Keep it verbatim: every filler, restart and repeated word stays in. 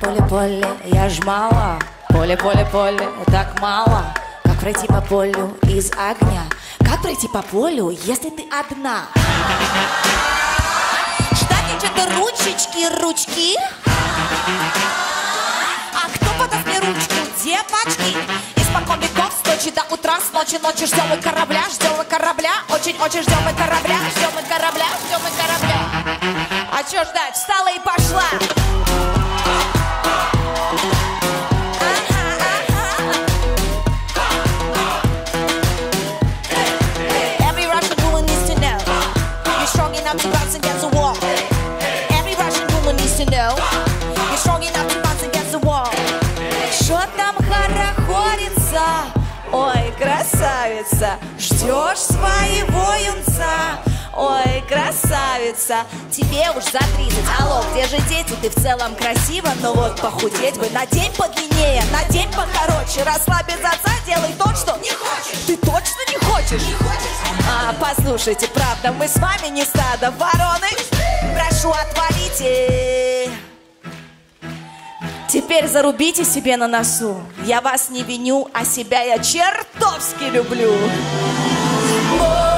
Поле-поле, я ж мало. Поле-поле-поле, так мало. Как пройти по полю из огня? Как пройти по полю, если ты одна? Штаничек, ручечки, ручки. А кто подаст мне ручку, девочки? Испокон веков, с ночи до утра, с ночи ночи ждем мы корабля, ждем мы корабля, очень-очень ждем мы корабля, ждем мы корабля, ждем мы корабля. А чё ждать? Встала и пошла. Every Russian woman needs to know you're strong enough to bounce against the wall. Every Russian woman needs to know you're strong enough to bounce against the wall. Что там хорохорится? Ой, красавица, ждешь своего юнца. Ой, красавица, тебе уж за тридцать. Алло, где же дети? Ты в целом красива, но вот похудеть бы. Надень подлиннее, надень покороче. Расслабь без отца, делай то, что не хочешь. Ты точно не хочешь? Не хочешь? А, послушайте, правда, мы с вами не стадо вороны. Прошу, отвалите. Теперь зарубите себе на носу. Я вас не виню, а себя я чертовски люблю.